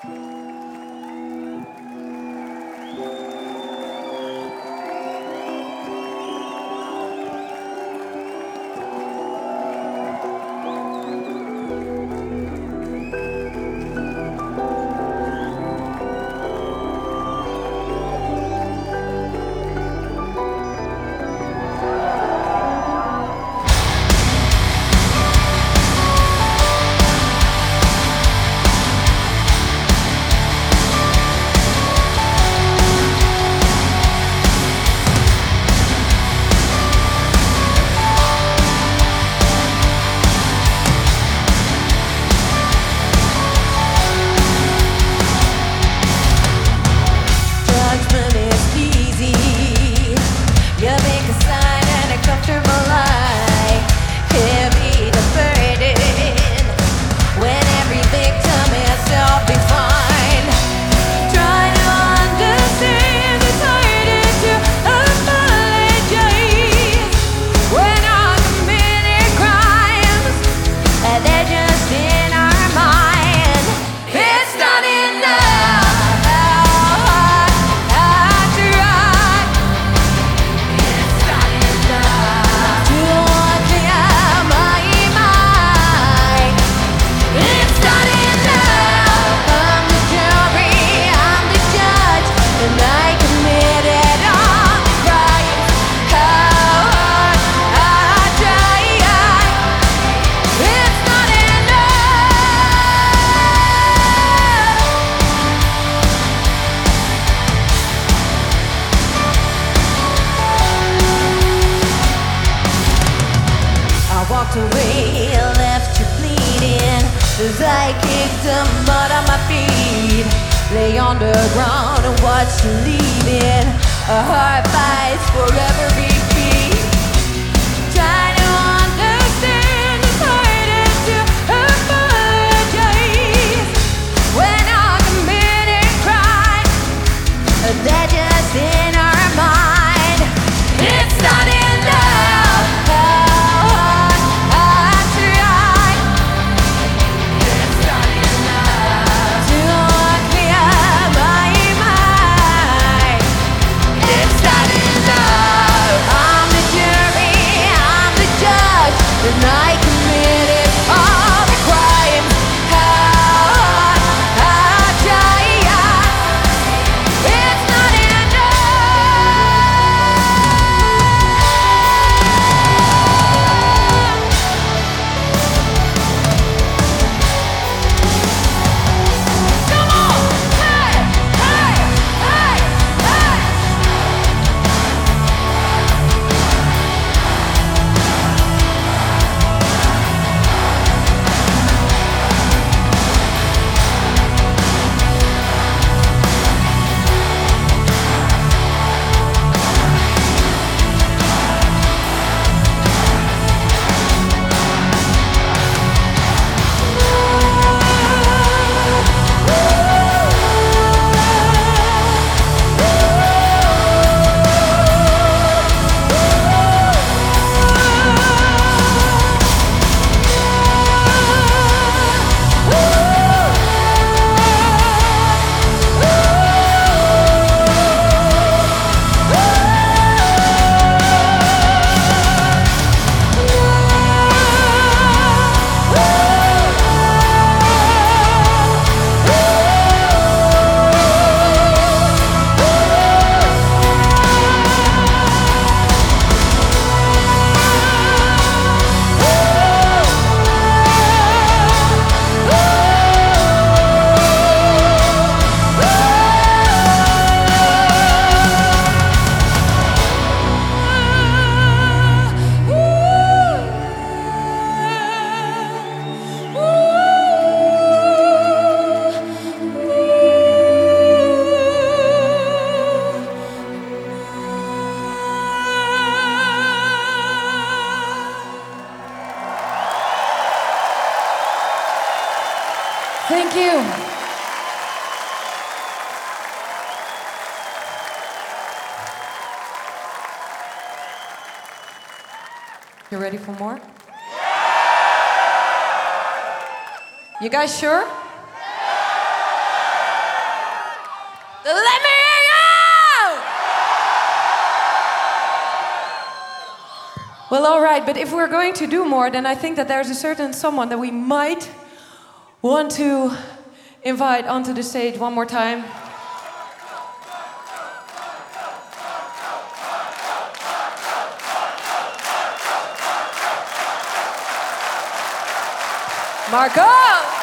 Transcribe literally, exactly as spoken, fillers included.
As I kicked the mud on my feet, lay on the ground and watch you leaving. A heart fights for every beat. Trying to understand, it's harder to apologize when I committed crime. They're just in our mind. It's not enough. And I committed all the crimes. How I try, it's not Come on! Hey! Hey! Hey! Hey! Thank you. You ready for more? You guys sure? Well, all right, but if we're going to do more, then I think that there's a certain someone that we might want to invite onto the stage one more time. Marco!